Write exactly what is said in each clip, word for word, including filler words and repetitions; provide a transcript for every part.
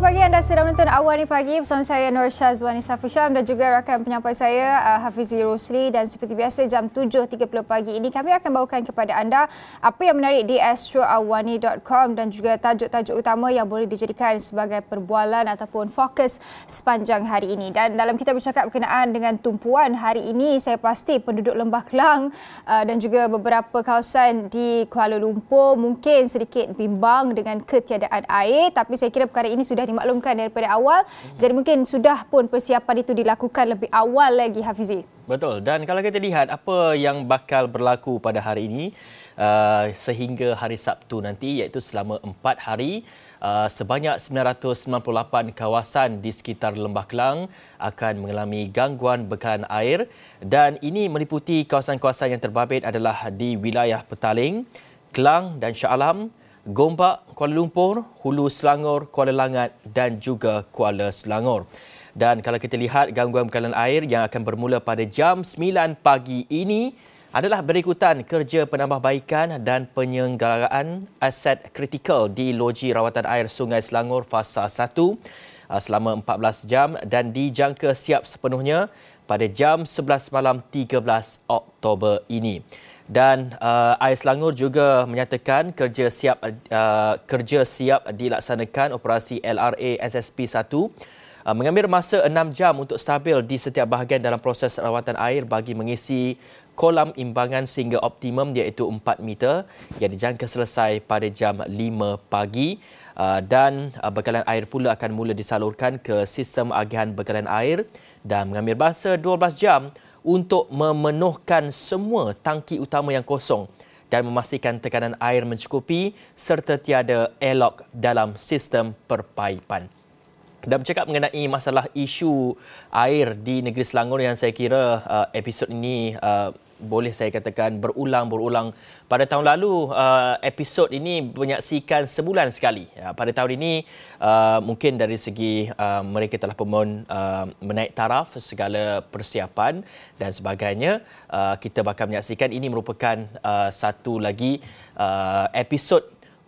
pagi, anda sedang menonton Awal Ni Pagi bersama saya Nur Syazwani Safusham dan juga rakan penyampai saya uh, Hafizi Rosli. Dan seperti biasa jam tujuh tiga puluh pagi ini kami akan bawakan kepada anda apa yang menarik di astro awani dot com dan juga tajuk-tajuk utama yang boleh dijadikan sebagai perbualan ataupun fokus sepanjang hari ini. Dan dalam kita bercakap berkenaan dengan tumpuan hari ini, saya pasti penduduk Lembah Kelang uh, dan juga beberapa kawasan di Kuala Lumpur mungkin sedikit bimbang dengan ketiadaan air, tapi saya kira perkara ini sudah dimaklumkan daripada awal. Jadi mungkin sudah pun persiapan itu dilakukan lebih awal lagi, Hafizi. Betul. Dan kalau kita lihat apa yang bakal berlaku pada hari ini uh, sehingga hari Sabtu nanti, iaitu selama empat hari, uh, sebanyak sembilan ratus sembilan puluh lapan kawasan di sekitar Lembah Kelang akan mengalami gangguan bekalan air, dan ini meliputi kawasan-kawasan yang terbabit adalah di wilayah Petaling, Kelang dan Shah Alam, Gombak, Kuala Lumpur, Hulu Selangor, Kuala Langat dan juga Kuala Selangor. Dan kalau kita lihat gangguan bekalan air yang akan bermula pada jam sembilan pagi ini adalah berikutan kerja penambahbaikan dan penyelenggaraan aset kritikal di loji rawatan air Sungai Selangor Fasa satu selama empat belas jam dan dijangka siap sepenuhnya pada jam sebelas malam tiga belas Oktober ini. Dan uh, Air Selangor juga menyatakan kerja siap uh, kerja siap dilaksanakan operasi L R A S S P satu uh, mengambil masa enam jam untuk stabil di setiap bahagian dalam proses rawatan air bagi mengisi kolam imbangan sehingga optimum, iaitu empat meter yang dijangka selesai pada jam lima pagi. Uh, dan uh, bekalan air pula akan mula disalurkan ke sistem agihan bekalan air dan mengambil masa dua belas jam untuk memenuhkan semua tangki utama yang kosong dan memastikan tekanan air mencukupi serta tiada airlock dalam sistem perpaipan. Dan bercakap mengenai masalah isu air di negeri Selangor yang saya kira uh, episod ini uh, boleh saya katakan berulang-berulang. Pada tahun lalu, uh, episod ini menyaksikan sebulan sekali. Uh, pada tahun ini, uh, mungkin dari segi uh, mereka telah pun uh, menaik taraf segala persiapan dan sebagainya. Uh, kita bakal menyaksikan ini merupakan uh, satu lagi uh, episod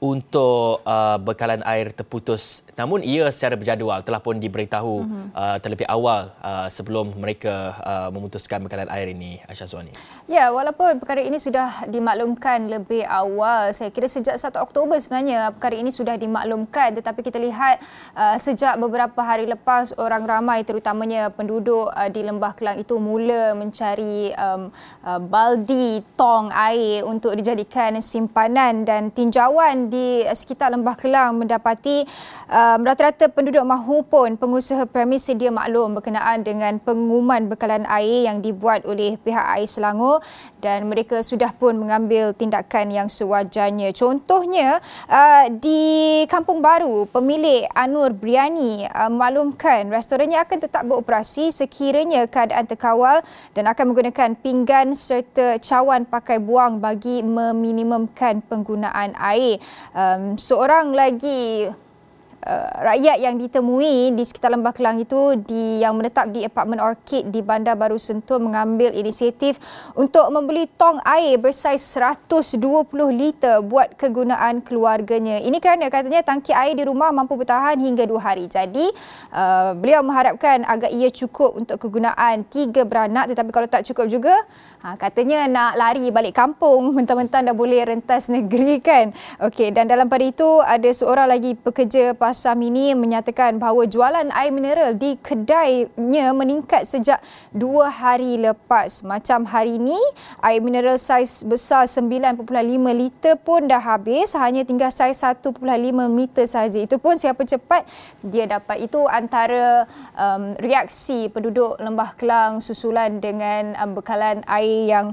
untuk uh, bekalan air terputus, namun ia secara berjadual telah pun diberitahu uh-huh. uh, terlebih awal uh, sebelum mereka uh, memutuskan bekalan air ini, Syazwani. Ya, walaupun perkara ini sudah dimaklumkan lebih awal, saya kira sejak satu Oktober sebenarnya perkara ini sudah dimaklumkan, tetapi kita lihat uh, sejak beberapa hari lepas orang ramai terutamanya penduduk uh, di Lembah Kelang itu mula mencari um, uh, baldi tong air untuk dijadikan simpanan, dan tinjauan di sekitar Lembah Kelang mendapati um, rata-rata penduduk mahupun pengusaha premis sedia maklum berkenaan dengan pengumuman bekalan air yang dibuat oleh pihak Air Selangor, dan mereka sudah pun mengambil tindakan yang sewajarnya. Contohnya uh, di Kampung Baru, pemilik Anur Biryani uh, maklumkan restorannya akan tetap beroperasi sekiranya keadaan terkawal dan akan menggunakan pinggan serta cawan pakai buang bagi meminimumkan penggunaan air. Um, seorang lagi uh, rakyat yang ditemui di sekitar Lembah Kelang itu di yang menetap di apartmen Orchid di Bandar Baru Sentul mengambil inisiatif untuk membeli tong air bersaiz seratus dua puluh liter buat kegunaan keluarganya. Ini kerana katanya tangki air di rumah mampu bertahan hingga dua hari. Jadi uh, beliau mengharapkan agar ia cukup untuk kegunaan tiga beranak, tetapi kalau tak cukup juga, ha, katanya nak lari balik kampung, mentang-mentang dah boleh rentas negeri kan. Okey, dan dalam pada itu ada seorang lagi pekerja pasar mini menyatakan bahawa jualan air mineral di kedainya meningkat sejak dua hari lepas. Macam hari ini, air mineral saiz besar sembilan perpuluhan lima liter pun dah habis, hanya tinggal saiz satu perpuluhan lima liter sahaja. Itu pun siapa cepat dia dapat. Itu antara um, reaksi penduduk Lembah Kelang susulan dengan um, bekalan air yang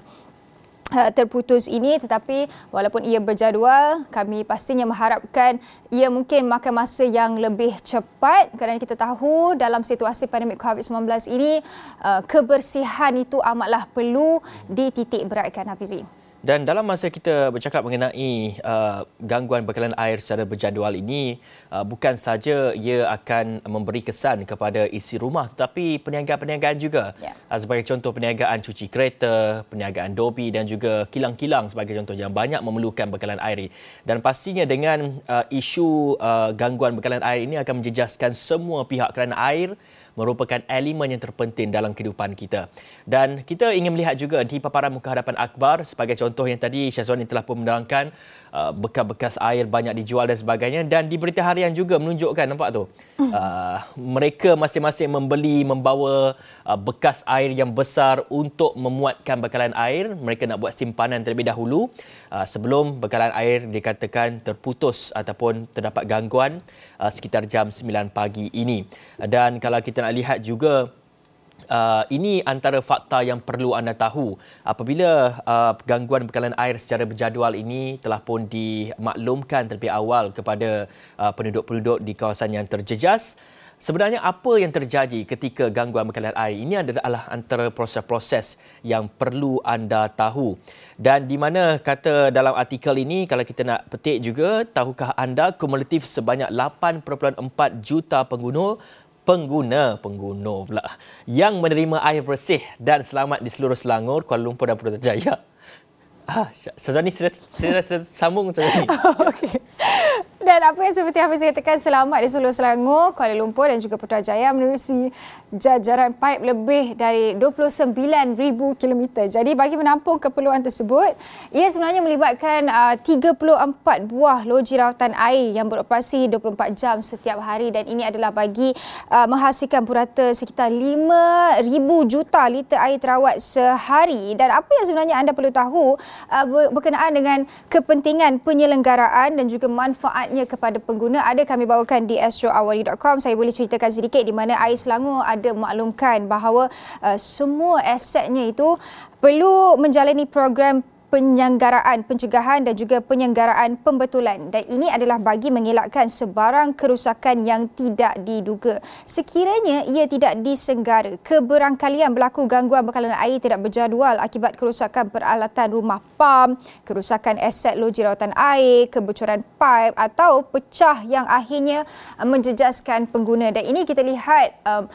Uh, terputus ini. Tetapi walaupun ia berjadual, kami pastinya mengharapkan ia mungkin makan masa yang lebih cepat, kerana kita tahu dalam situasi pandemik covid sembilan belas ini uh, kebersihan itu amatlah perlu dititik beratkan, Hafizi. Dan dalam masa kita bercakap mengenai uh, gangguan bekalan air secara berjadual ini, uh, bukan saja ia akan memberi kesan kepada isi rumah tetapi perniagaan-perniagaan juga. Yeah. Uh, sebagai contoh perniagaan cuci kereta, perniagaan dobi dan juga kilang-kilang sebagai contoh yang banyak memerlukan bekalan air. Dan pastinya dengan uh, isu uh, gangguan bekalan air ini akan menjejaskan semua pihak kerana air merupakan elemen yang terpenting dalam kehidupan kita. Dan kita ingin melihat juga di paparan muka hadapan akhbar sebagai contoh yang tadi Syazwani telah pun menerangkan uh, bekas-bekas air banyak dijual dan sebagainya, dan di berita harian juga menunjukkan, nampak tu, uh, mereka masing-masing membeli, membawa uh, bekas air yang besar untuk memuatkan bekalan air. Mereka nak buat simpanan terlebih dahulu uh, sebelum bekalan air dikatakan terputus ataupun terdapat gangguan uh, sekitar jam sembilan pagi ini. Dan kalau kita nak lihat juga, Uh, ini antara fakta yang perlu anda tahu apabila uh, gangguan bekalan air secara berjadual ini telah pun dimaklumkan terlebih awal kepada uh, penduduk-penduduk di kawasan yang terjejas. Sebenarnya apa yang terjadi ketika gangguan bekalan air ini adalah antara proses-proses yang perlu anda tahu. Dan di mana kata dalam artikel ini, kalau kita nak petik juga, tahukah anda kumulatif sebanyak lapan perpuluhan empat juta pengguna pengguna pengguna pula yang menerima air bersih dan selamat di seluruh Selangor, Kuala Lumpur dan Putrajaya. Ah, Syazwani sudah sudah sambung Syazwani. Okey. Dan apa yang seperti Hafiz katakan, selamat di seluruh Selangor, Kuala Lumpur dan juga Putrajaya menerusi jajaran paip lebih dari dua puluh sembilan ribu kilometer. Jadi bagi menampung keperluan tersebut, ia sebenarnya melibatkan uh, tiga puluh empat buah loji rawatan air yang beroperasi dua puluh empat jam setiap hari, dan ini adalah bagi uh, menghasilkan purata sekitar lima ribu juta liter air terawat sehari. Dan apa yang sebenarnya anda perlu tahu uh, berkenaan dengan kepentingan penyelenggaraan dan juga manfaatnya kepada pengguna, ada kami bawakan di astro awali dot com. Saya boleh ceritakan sedikit di mana Air Selangor ada maklumkan bahawa uh, semua asetnya itu perlu menjalani program penyelenggaraan pencegahan dan juga penyelenggaraan pembetulan, dan ini adalah bagi mengelakkan sebarang kerusakan yang tidak diduga. Sekiranya ia tidak disenggara, keberangkalian berlaku gangguan bekalan air tidak berjadual akibat kerusakan peralatan rumah pam, kerusakan aset loji rawatan air, kebocoran paip atau pecah yang akhirnya menjejaskan pengguna. Dan ini kita lihat um,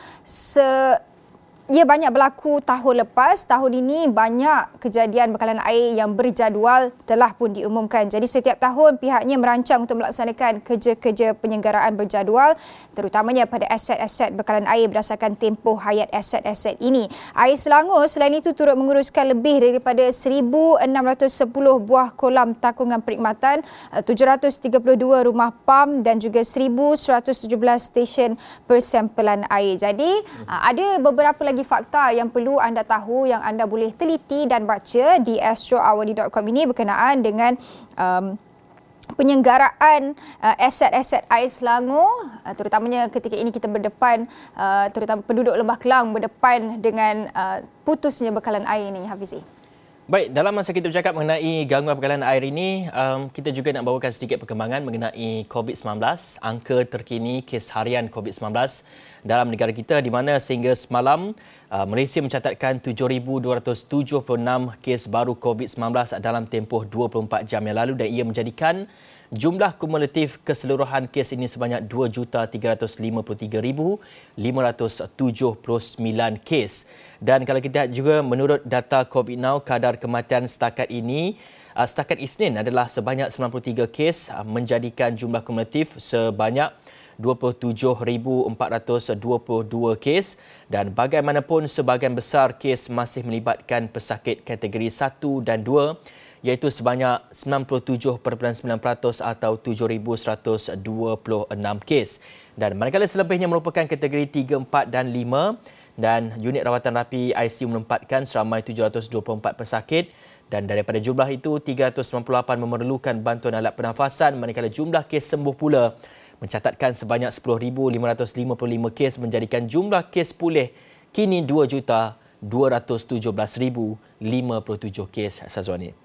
se ia banyak berlaku tahun lepas. Tahun ini banyak kejadian bekalan air yang berjadual telah pun diumumkan. Jadi setiap tahun pihaknya merancang untuk melaksanakan kerja-kerja penyelenggaraan berjadual, terutamanya pada aset-aset bekalan air berdasarkan tempoh hayat aset-aset ini. Air Selangor selain itu turut menguruskan lebih daripada seribu enam ratus sepuluh buah kolam takungan perkhidmatan, tujuh ratus tiga puluh dua rumah pam dan juga seribu seratus tujuh belas stesen persempelan air. Jadi ada beberapa lagi fakta yang perlu anda tahu yang anda boleh teliti dan baca di astro awali dot com ini berkenaan dengan um, penyelenggaraan uh, aset-aset Air Selangor, uh, terutamanya ketika ini kita berdepan, uh, terutama penduduk Lembah Kelang berdepan dengan uh, putusnya bekalan air ini, Hafizi. Baik, dalam masa kita bercakap mengenai gangguan bekalan air ini, um, kita juga nak bawakan sedikit perkembangan mengenai covid sembilan belas, angka terkini kes harian covid sembilan belas dalam negara kita, di mana sehingga semalam uh, Malaysia mencatatkan tujuh ribu dua ratus tujuh puluh enam kes baru covid sembilan belas dalam tempoh dua puluh empat jam yang lalu, dan ia menjadikan jumlah kumulatif keseluruhan kes ini sebanyak dua juta tiga ratus lima puluh tiga ribu lima ratus tujuh puluh sembilan kes. Dan kalau kita lihat juga menurut data COVID Now, kadar kematian setakat ini, uh, setakat Isnin adalah sebanyak sembilan puluh tiga kes, uh, menjadikan jumlah kumulatif sebanyak dua puluh tujuh ribu empat ratus dua puluh dua kes, dan bagaimanapun sebahagian besar kes masih melibatkan pesakit kategori satu dan dua, iaitu sebanyak sembilan puluh tujuh perpuluhan sembilan peratus atau tujuh ribu seratus dua puluh enam kes. Dan manakala selebihnya merupakan kategori tiga, empat dan lima, dan unit rawatan rapi I C U menempatkan seramai tujuh ratus dua puluh empat pesakit, dan daripada jumlah itu tiga ratus sembilan puluh lapan memerlukan bantuan alat pernafasan, manakala jumlah kes sembuh pula mencatatkan sebanyak sepuluh ribu lima ratus lima puluh lima kes, menjadikan jumlah kes pulih kini dua juta dua ratus tujuh belas ribu lima puluh tujuh kes, Syazwani.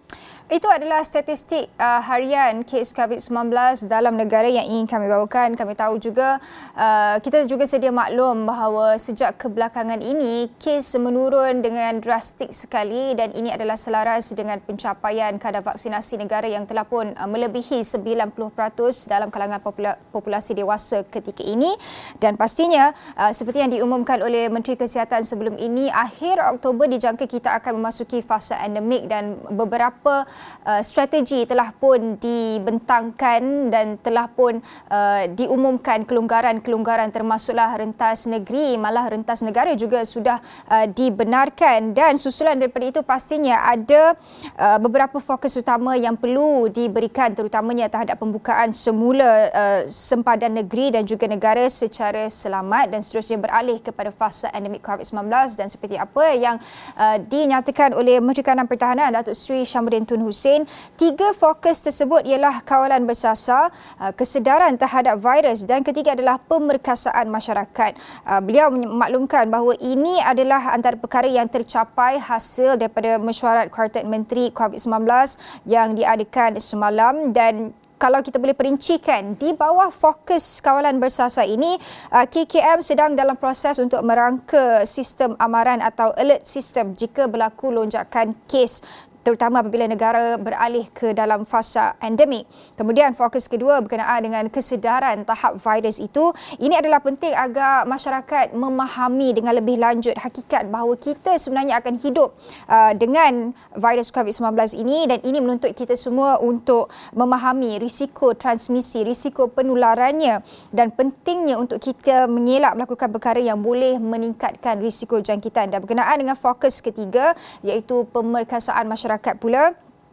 Itu adalah statistik uh, harian kes COVID sembilan belas dalam negara yang ingin kami bawakan. Kami tahu juga, uh, kita juga sedia maklum bahawa sejak kebelakangan ini, kes menurun dengan drastik sekali dan ini adalah selaras dengan pencapaian kadar vaksinasi negara yang telah pun uh, melebihi sembilan puluh peratus dalam kalangan popula- populasi dewasa ketika ini. Dan pastinya, uh, seperti yang diumumkan oleh Menteri Kesihatan sebelum ini, akhir Oktober dijangka kita akan memasuki fasa endemik dan beberapa Uh, strategi telah pun dibentangkan dan telah pun uh, diumumkan kelonggaran-kelonggaran termasuklah rentas negeri, malah rentas negara juga sudah uh, dibenarkan. Dan susulan daripada itu pastinya ada uh, beberapa fokus utama yang perlu diberikan, terutamanya terhadap pembukaan semula uh, sempadan negeri dan juga negara secara selamat dan seterusnya beralih kepada fasa endemik COVID sembilan belas. Dan seperti apa yang uh, dinyatakan oleh Menteri Kanan Pertahanan Datuk Seri Syamuddin Tun Hussein, tiga fokus tersebut ialah kawalan bersasar, kesedaran terhadap virus dan ketiga adalah pemerkasaan masyarakat. Beliau memaklumkan bahawa ini adalah antara perkara yang tercapai hasil daripada mesyuarat Kuartet Menteri COVID sembilan belas yang diadakan semalam. Dan kalau kita boleh perincikan, di bawah fokus kawalan bersasar ini, K K M sedang dalam proses untuk merangka sistem amaran atau alert system jika berlaku lonjakan kes, terutama apabila negara beralih ke dalam fasa endemik. Kemudian fokus kedua berkenaan dengan kesedaran tahap virus itu. Ini adalah penting agar masyarakat memahami dengan lebih lanjut hakikat bahawa kita sebenarnya akan hidup uh, dengan virus COVID sembilan belas ini, dan ini menuntut kita semua untuk memahami risiko transmisi, risiko penularannya dan pentingnya untuk kita mengelak melakukan perkara yang boleh meningkatkan risiko jangkitan. Dan berkenaan dengan fokus ketiga iaitu pemerkasaan masyarakat pula,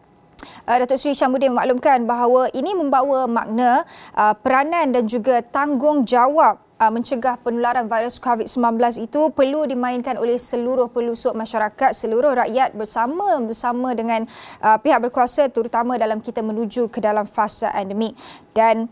Uh, Datuk Seri Syamuddin memaklumkan bahawa ini membawa makna uh, peranan dan juga tanggungjawab uh, mencegah penularan virus COVID sembilan belas itu perlu dimainkan oleh seluruh pelusuk masyarakat, seluruh rakyat bersama-bersama dengan uh, pihak berkuasa, terutama dalam kita menuju ke dalam fasa endemik. Dan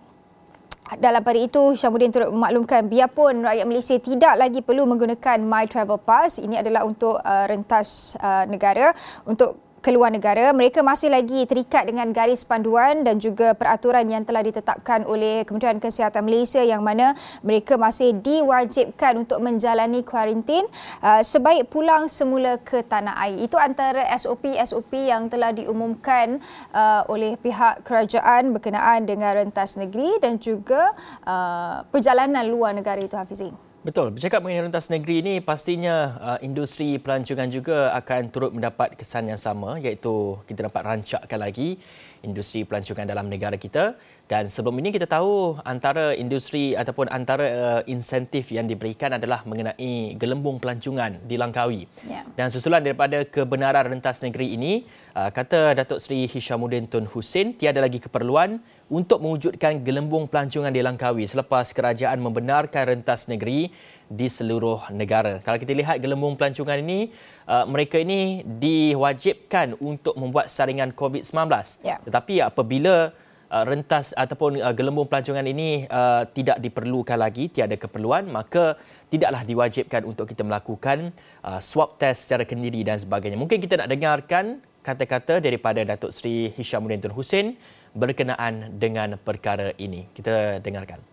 dalam pada itu, Syamuddin turut memaklumkan biarpun rakyat Malaysia tidak lagi perlu menggunakan My Travel Pass, ini adalah untuk uh, rentas uh, negara, untuk keluar negara, mereka masih lagi terikat dengan garis panduan dan juga peraturan yang telah ditetapkan oleh Kementerian Kesihatan Malaysia, yang mana mereka masih diwajibkan untuk menjalani kuarantin uh, sebaik pulang semula ke tanah air. Itu antara S O P S O P yang telah diumumkan uh, oleh pihak kerajaan berkenaan dengan rentas negeri dan juga uh, perjalanan luar negara itu, Hafizi. Betul. Bercakap mengenai rentas negeri ini, pastinya uh, industri pelancongan juga akan turut mendapat kesan yang sama, iaitu kita dapat rancakkan lagi industri pelancongan dalam negara kita. Dan sebelum ini kita tahu antara industri ataupun antara uh, insentif yang diberikan adalah mengenai gelembung pelancongan di Langkawi. Yeah. Dan susulan daripada kebenaran rentas negeri ini, uh, kata Datuk Seri Hishamuddin Tun Hussein, tiada lagi keperluan untuk mewujudkan gelembung pelancongan di Langkawi selepas kerajaan membenarkan rentas negeri di seluruh negara. Kalau kita lihat gelembung pelancongan ini, uh, mereka ini diwajibkan untuk membuat saringan COVID sembilan belas. Yeah. Tetapi apabila uh, rentas ataupun uh, gelembung pelancongan ini uh, tidak diperlukan lagi, tiada keperluan, maka tidaklah diwajibkan untuk kita melakukan uh, swab test secara kendiri dan sebagainya. Mungkin kita nak dengarkan kata-kata daripada Datuk Seri Hishamuddin Tun Hussein berkenaan dengan perkara ini. Kita dengarkan.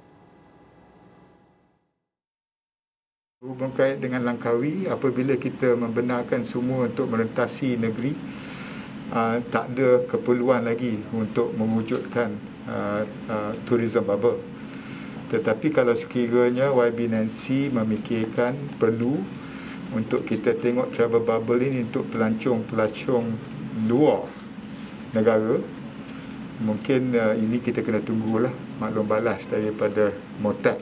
Berkait dengan Langkawi, apabila kita membenarkan semua untuk merentasi negeri, uh, tak ada keperluan lagi untuk mewujudkan uh, uh, tourism bubble. Tetapi kalau sekiranya Y B Nancy memikirkan perlu untuk kita tengok travel bubble ini untuk pelancong-pelancong luar negara, mungkin uh, ini kita kena tunggulah maklum balas daripada Motat.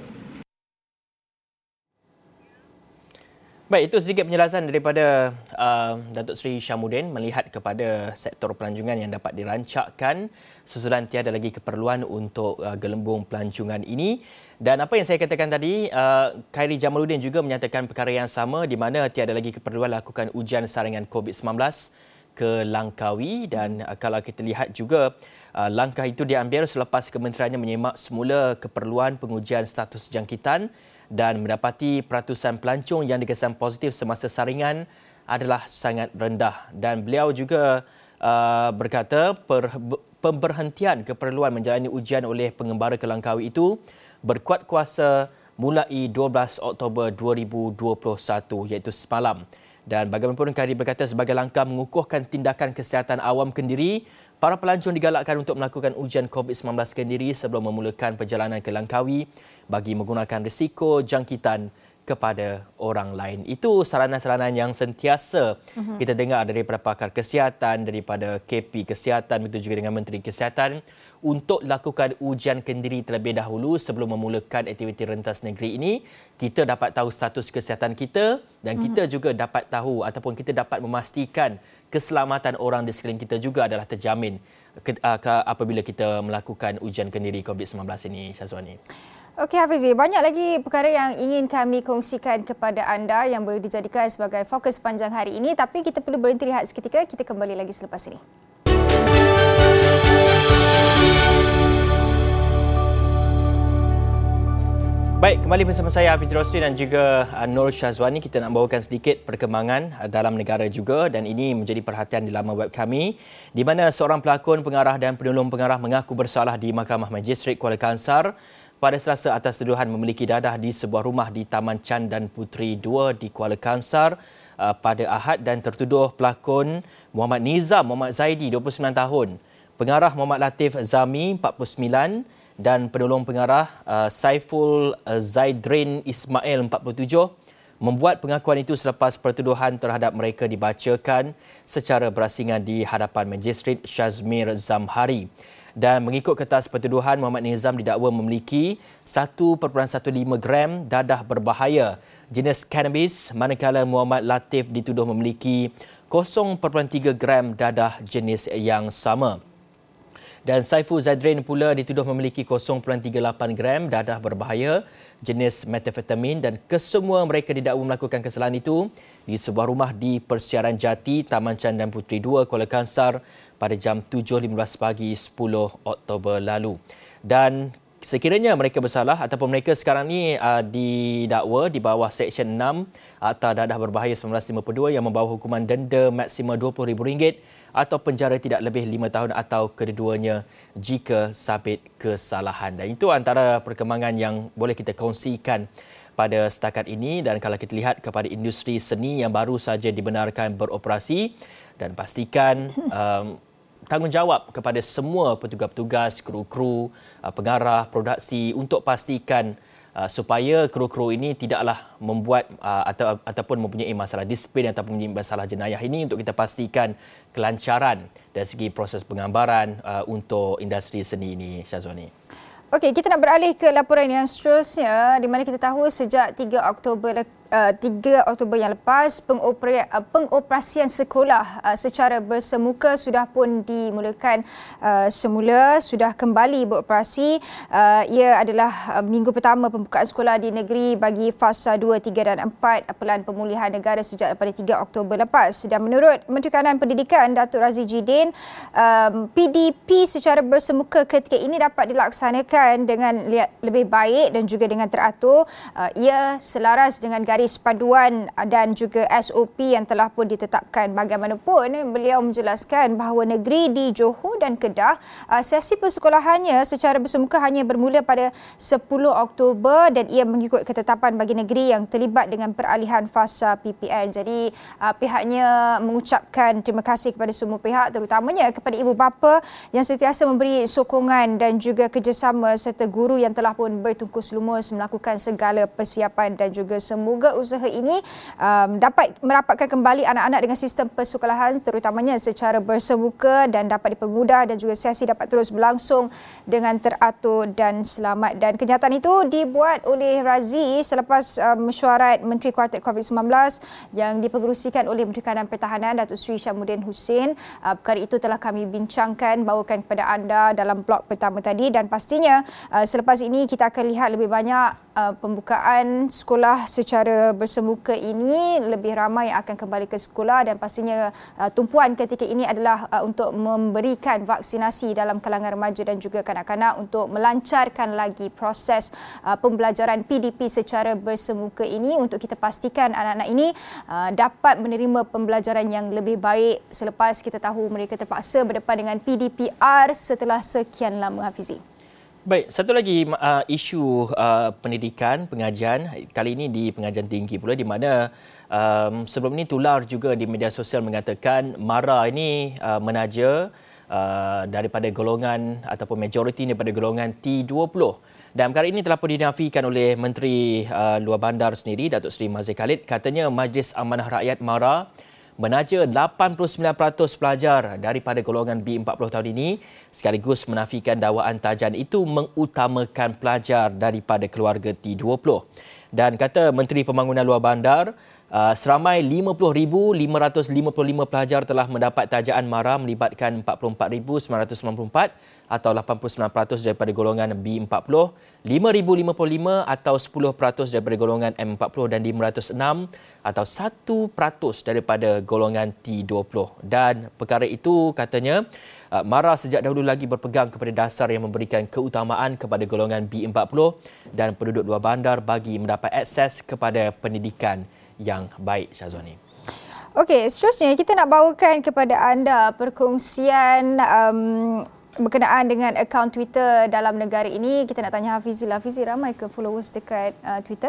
Baik, itu sedikit penjelasan daripada uh, Datuk Seri Syamuddin melihat kepada sektor pelancongan yang dapat dirancakkan susulan tiada lagi keperluan untuk uh, gelembung pelancongan ini. Dan apa yang saya katakan tadi, uh, Khairi Jamaluddin juga menyatakan perkara yang sama, di mana tiada lagi keperluan lakukan ujian saringan COVID sembilan belas ke Langkawi. Dan uh, kalau kita lihat juga, uh, langkah itu diambil selepas kementeriannya menyemak semula keperluan pengujian status jangkitan dan mendapati peratusan pelancong yang dikesan positif semasa saringan adalah sangat rendah. Dan beliau juga uh, berkata per, pemberhentian keperluan menjalani ujian oleh pengembara ke Langkawi itu berkuat kuasa mulai dua belas Oktober dua ribu dua puluh satu iaitu semalam. Dan bagaimanapun Khairy berkata sebagai langkah mengukuhkan tindakan kesihatan awam kendiri, para pelancong digalakkan untuk melakukan ujian covid sembilan belas kendiri sebelum memulakan perjalanan ke Langkawi bagi menggunakan risiko jangkitan kepada orang lain. Itu saranan-saranan yang sentiasa uh-huh. kita dengar daripada pakar kesihatan, daripada K P Kesihatan, begitu juga dengan Menteri Kesihatan untuk lakukan ujian kendiri terlebih dahulu sebelum memulakan aktiviti rentas negeri ini. Kita dapat tahu status kesihatan kita dan uh-huh. kita juga dapat tahu ataupun kita dapat memastikan keselamatan orang di sekeliling kita juga adalah terjamin apabila kita melakukan ujian kendiri covid sembilan belas ini, Syazwani. Okey Hafizi, banyak lagi perkara yang ingin kami kongsikan kepada anda yang boleh dijadikan sebagai fokus panjang hari ini, tapi kita perlu berhenti rehat seketika. Kita kembali lagi selepas ini. Baik, kembali bersama saya Hafiz Rosli dan juga Nur Syazwani. Kita nak bawakan sedikit perkembangan dalam negara juga, dan ini menjadi perhatian di laman web kami di mana seorang pelakon, pengarah dan penolong pengarah mengaku bersalah di Mahkamah Magistrat Kuala Kangsar pada Selasa atas tuduhan memiliki dadah di sebuah rumah di Taman Chan dan Puteri dua di Kuala Kangsar uh, pada Ahad, dan tertuduh pelakon Muhammad Nizam Muhammad Zaidi dua puluh sembilan tahun, pengarah Muhammad Latif Zami empat puluh sembilan dan penolong pengarah uh, Saiful Zaidrin Ismail empat puluh tujuh membuat pengakuan itu selepas pertuduhan terhadap mereka dibacakan secara berasingan di hadapan Magistrat Syazmir Zamhari. Dan mengikut kertas pertuduhan, Muhammad Nizam didakwa memiliki satu perpuluhan lima belas gram dadah berbahaya jenis cannabis, manakala Muhammad Latif dituduh memiliki kosong perpuluhan tiga gram dadah jenis yang sama. Dan Saiful Zaidrin pula dituduh memiliki kosong perpuluhan tiga lapan gram dadah berbahaya jenis metafetamin, dan kesemua mereka didakwa melakukan kesalahan itu di sebuah rumah di Persiaran Jati, Taman Chan dan Puteri dua, Kuala Kangsar pada jam tujuh lima belas pagi sepuluh Oktober lalu. Dan sekiranya mereka bersalah ataupun mereka sekarang ni uh, didakwa di bawah Seksyen enam Akta Dadah Berbahaya seribu sembilan ratus lima puluh dua yang membawa hukuman denda maksima dua puluh ribu ringgit atau penjara tidak lebih lima tahun atau kedua-duanya jika sabit kesalahan. Dan itu antara perkembangan yang boleh kita kongsikan pada setakat ini. Dan kalau kita lihat kepada industri seni yang baru saja dibenarkan beroperasi, dan pastikan um, tanggungjawab kepada semua petugas-petugas, kru-kru, pengarah, produksi untuk pastikan uh, supaya kru-kru ini tidaklah membuat uh, atau ataupun mempunyai masalah disiplin ataupun mempunyai masalah jenayah ini, untuk kita pastikan kelancaran dari segi proses penggambaran uh, untuk industri seni ini, Syazwani. Okey, kita nak beralih ke laporan yang seterusnya, di mana kita tahu sejak tiga Oktober yang lepas pengopera, pengoperasian sekolah secara bersemuka sudah pun dimulakan uh, semula, sudah kembali beroperasi. Uh, ia adalah minggu pertama pembukaan sekolah di negeri bagi fasa dua, tiga dan empat Pelan Pemulihan Negara sejak pada tiga Oktober lepas. Dan menurut Menteri Kanan Pendidikan Datuk Razzie Jidin, um, P D P secara bersemuka ketika ini dapat dilaksanakan dengan lebih baik dan juga dengan teratur. Uh, ia selaras dengan garis panduan dan juga S O P yang telah pun ditetapkan. Bagaimanapun, beliau menjelaskan bahawa negeri di Johor dan Kedah, sesi persekolahannya secara bersemuka hanya bermula pada sepuluh Oktober dan ia mengikut ketetapan bagi negeri yang terlibat dengan peralihan fasa P P N. Jadi pihaknya mengucapkan terima kasih kepada semua pihak, terutamanya kepada ibu bapa yang sentiasa memberi sokongan dan juga kerjasama, serta guru yang telah pun bertungkus lumus melakukan segala persiapan, dan juga semoga usaha ini um, dapat merapatkan kembali anak-anak dengan sistem persekolahan terutamanya secara bersemuka dan dapat dipermudah, dan juga sesi dapat terus berlangsung dengan teratur dan selamat. Dan kenyataan itu dibuat oleh Razzie selepas um, mesyuarat Menteri Kuartet covid sembilan belas yang dipengerusikan oleh Menteri Kanan Pertahanan Datuk Seri Syamuddin Hussein. Uh, perkara itu telah kami bincangkan, bawakan kepada anda dalam blog pertama tadi, dan pastinya uh, selepas ini kita akan lihat lebih banyak uh, pembukaan sekolah secara secara bersemuka ini lebih ramai yang akan kembali ke sekolah dan pastinya uh, tumpuan ketika ini adalah uh, untuk memberikan vaksinasi dalam kalangan remaja dan juga kanak-kanak untuk melancarkan lagi proses uh, pembelajaran P D P secara bersemuka ini untuk kita pastikan anak-anak ini uh, dapat menerima pembelajaran yang lebih baik selepas kita tahu mereka terpaksa berdepan dengan P D P R setelah sekian lama, Hafizi. Baik, satu lagi uh, isu uh, pendidikan, pengajian, kali ini di pengajian tinggi pula, di mana um, sebelum ini tular juga di media sosial mengatakan MARA ini uh, menaja uh, daripada golongan ataupun majoriti daripada golongan T dua puluh. Dan perkara ini telah pun dinafikan oleh Menteri uh, Luar Bandar sendiri, Datuk Seri Mazir Khalid. Katanya Majlis Amanah Rakyat MARA menaja lapan puluh sembilan peratus pelajar daripada golongan B empat puluh tahun ini sekaligus menafikan dakwaan tajaan itu mengutamakan pelajar daripada keluarga T dua puluh. Dan kata Menteri Pembangunan Luar Bandar, uh, seramai lima puluh ribu lima ratus lima puluh lima pelajar telah mendapat tajaan MARA melibatkan empat puluh empat ribu sembilan ratus sembilan puluh empat atau lapan puluh sembilan peratus daripada golongan B empat puluh, lima ribu lima puluh lima atau sepuluh peratus daripada golongan M empat puluh dan lima ratus enam atau satu peratus daripada golongan T dua puluh. Dan perkara itu katanya MARA sejak dahulu lagi berpegang kepada dasar yang memberikan keutamaan kepada golongan B empat puluh dan penduduk luar bandar bagi mendapat akses kepada pendidikan yang baik, Syazwani. Okey, seterusnya kita nak bawakan kepada anda perkongsian um, berkenaan dengan akaun Twitter dalam negara ini. Kita nak tanya Hafizi. Hafizi, ramai ke followers dekat uh, Twitter?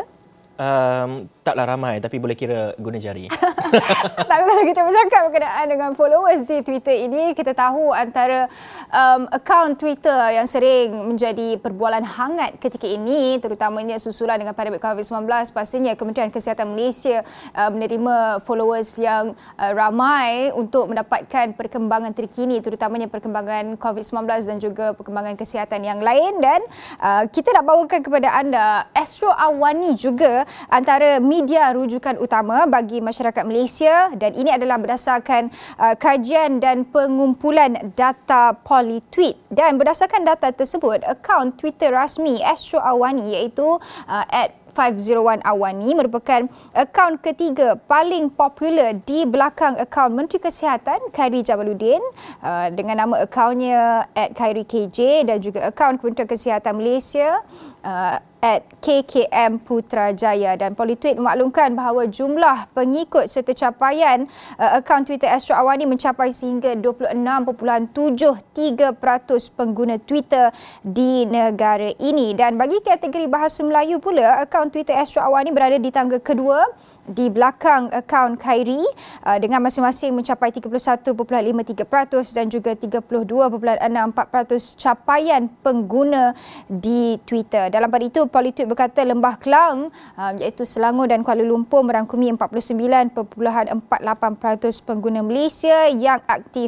Um, taklah ramai, tapi boleh kira guna jari. Tapi kalau kita bercakap berkenaan dengan followers di Twitter ini, kita tahu antara um, akaun Twitter yang sering menjadi perbualan hangat ketika ini, terutamanya susulan dengan pandemik covid sembilan belas, pastinya Kementerian Kesihatan Malaysia uh, menerima followers yang uh, ramai untuk mendapatkan perkembangan terkini, terutamanya perkembangan covid sembilan belas dan juga perkembangan kesihatan yang lain. Dan uh, kita nak bawakan kepada anda Astro Awani juga antara media rujukan utama bagi masyarakat Malaysia, dan ini adalah berdasarkan uh, kajian dan pengumpulan data Polytweet. Dan berdasarkan data tersebut, akaun Twitter rasmi Astro Awani iaitu uh, at five oh one Awani merupakan akaun ketiga paling popular di belakang akaun Menteri Kesihatan Khairy Jamaluddin uh, dengan nama akaunnya at Khairy K J dan juga akaun Kementerian Kesihatan Malaysia uh, at K K M Putrajaya. Dan Polytweet memaklumkan bahawa jumlah pengikut serta capaian uh, akaun Twitter Astro Awani mencapai sehingga dua puluh enam perpuluhan tujuh tiga peratus pengguna Twitter di negara ini. Dan bagi kategori bahasa Melayu pula, akaun Twitter Astro Awani berada di tangga kedua di belakang akaun Khairy uh, dengan masing-masing mencapai tiga puluh satu perpuluhan lima tiga peratus dan juga tiga puluh dua perpuluhan enam empat peratus capaian pengguna di Twitter. Dalam pada itu, Polytweet berkata Lembah Kelang uh, iaitu Selangor dan Kuala Lumpur merangkumi empat puluh sembilan perpuluhan empat lapan peratus pengguna Malaysia yang aktif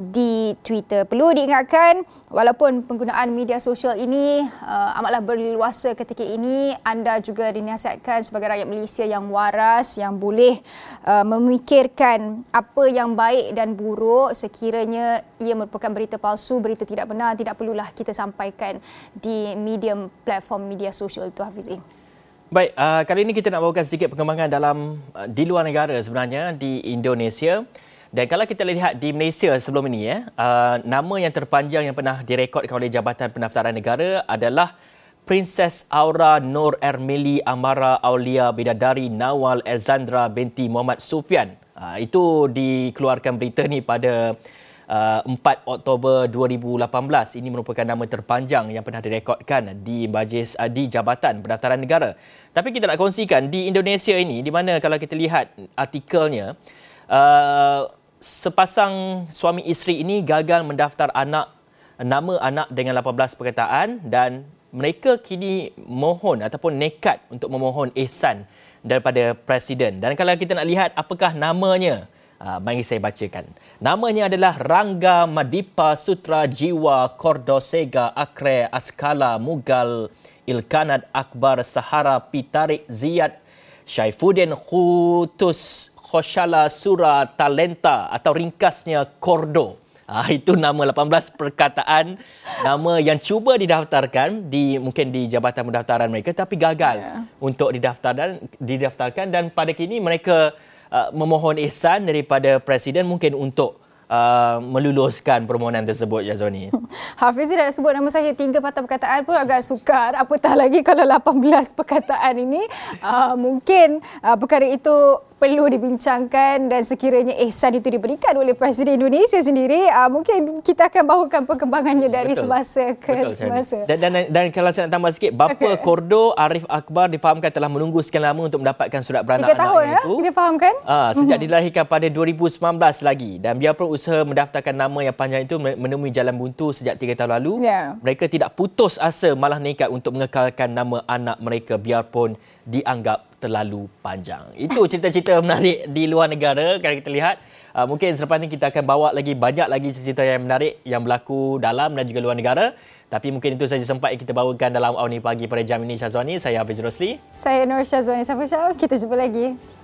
di Twitter. Perlu diingatkan, walaupun penggunaan media sosial ini uh, amatlah berleluasa ketika ini, anda juga dinasihatkan sebagai rakyat Malaysia yang waras, yang boleh uh, memikirkan apa yang baik dan buruk. Sekiranya ia merupakan berita palsu, berita tidak benar, tidak perlulah kita sampaikan di medium platform media sosial itu, Hafizi. Baik, uh, kali ini kita nak bawakan sedikit perkembangan dalam uh, di luar negara, sebenarnya di Indonesia. Dan kalau kita lihat di Malaysia sebelum ini, ya, uh, nama yang terpanjang yang pernah direkodkan oleh Jabatan Pendaftaran Negara adalah Princess Aura Nur Ermeli Amara Aulia Bidadari Nawal Alexandra binti Muhammad Sufian. Uh, itu dikeluarkan berita ni pada uh, empat Oktober dua ribu lapan belas. Ini merupakan nama terpanjang yang pernah direkodkan di Majlis uh, di Jabatan Pendaftaran Negara. Tapi kita nak kongsikan di Indonesia ini, di mana kalau kita lihat artikelnya, uh, sepasang suami isteri ini gagal mendaftar anak nama anak dengan lapan belas perkataan dan mereka kini mohon ataupun nekat untuk memohon ihsan daripada Presiden. Dan kalau kita nak lihat apakah namanya, uh, mari saya bacakan. Namanya adalah Rangga Madipa Sutra Jiwa Kordosega Akre Askala Mughal Ilkanat Akbar Sahara Pitarik Ziyad Syaifuddin Khutus Khoshala Sura Talenta atau ringkasnya Kordo. Uh, itu nama lapan belas perkataan nama yang cuba didaftarkan di mungkin di Jabatan Pendaftaran mereka tapi gagal yeah. untuk didaftarkan didaftarkan dan pada kini mereka uh, memohon ihsan daripada Presiden mungkin untuk Uh, meluluskan permohonan tersebut, Syazwani. Hafiz dah sebut nama saya tiga patah perkataan pun agak sukar. Apatah lagi kalau lapan belas perkataan ini. Uh, mungkin uh, perkara itu perlu dibincangkan dan sekiranya ihsan itu diberikan oleh Presiden Indonesia sendiri, uh, mungkin kita akan bawakan perkembangannya dari Betul. semasa ke Betul, semasa. Dan, dan, dan kalau saya nak tambah sikit, bapa okay. Kordo Arif Akbar difahamkan telah menunggu sekian lama untuk mendapatkan surat beranak anaknya ya? itu. Kita fahamkan? Uh, sejak mm-hmm. dilahirkan pada dua ribu sembilan belas lagi. Dan biarpun usaha mendaftarkan nama yang panjang itu menemui jalan buntu sejak tiga tahun lalu, yeah. mereka tidak putus asa, malah nekat untuk mengekalkan nama anak mereka biarpun dianggap terlalu panjang. Itu cerita-cerita menarik di luar negara. Kalau kita lihat, uh, mungkin selepas ini kita akan bawa lagi banyak lagi cerita yang menarik yang berlaku dalam dan juga luar negara. Tapi mungkin itu saja sempat yang kita bawakan dalam Awni Pagi pada jam ini, Syazwani. Saya Hafiz Rosli. Saya Nur Syazwani Safusha. Kita jumpa lagi.